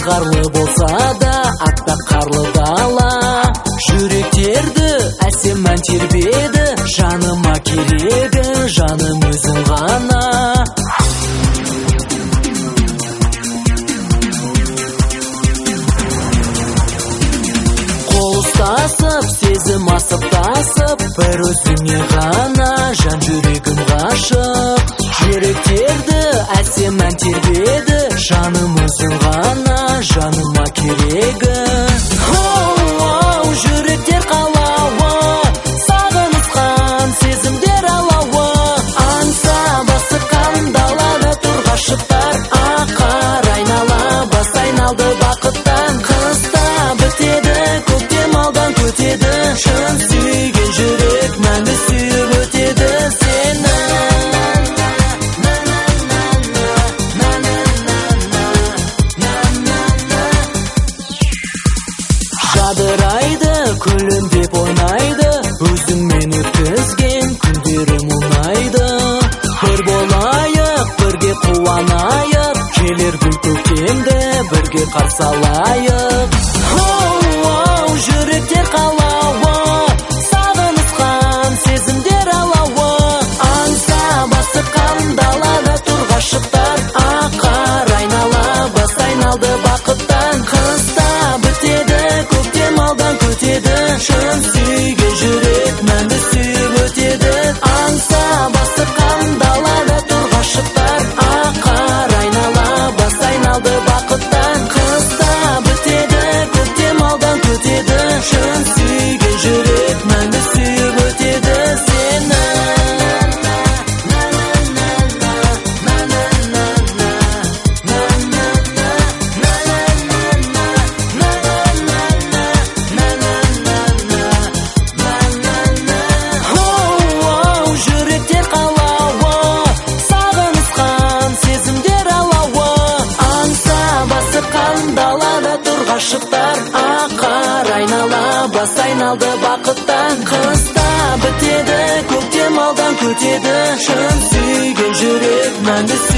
ызғарлы болса да аппақ қарлы дала, жүректерді әсем ән тербеді. Жаныма керегі жаным өзің ғана. Қол ұстасып сезім асып-тасып, бір өзіңе ғана жан жүрегім ғашық. Жүректерді әсем ән тербеді. Жаным өзің ғана, жаныма керегі. Жүректер қалауы, сағынысқан сезімдер алауы. Аңсап асыққан далада тұр ғашықтар. Ақар айнала бас айналды бақыттан. Қыста бітеді, көктем алдан көтеді. Шын сүйген жүрек мәңгі сүйіп өтеді сені. Жадырайды, күлімдеп ойнайды, өзіңмен өткізген күндерім ұнайды. Бір болайық, бірге қуанайық, келер гүл көктемді бірге қарсы алайық. Жүректер қалауы, сағынысқан сезімдер алауы. Аңсап асыққан далада тұр ғашықтар. Ақар айнала бас айналды бақыттан. Қыста бітеді, көктем алдан көтеді. Шын сүйген жүрек мәңгі сүйіп өтеді. Аңсап асыққан далада тұр ғашықтар. Ақар айнала бас айналды бақыттан. Қыста бітеді, көктем алдан көтеді. Шын сүйген жүрек мәңгі сүйіп өтеді сені. Жүректер қалауы, сағынысқан сезімдер алауы. Аңсап асыққан далада тұр ғашықтар. Ақар айнала бас айналды бақыттан. Қыста бітеді, көктем алдан көтеді. Шын сүйген жүрек мәңгі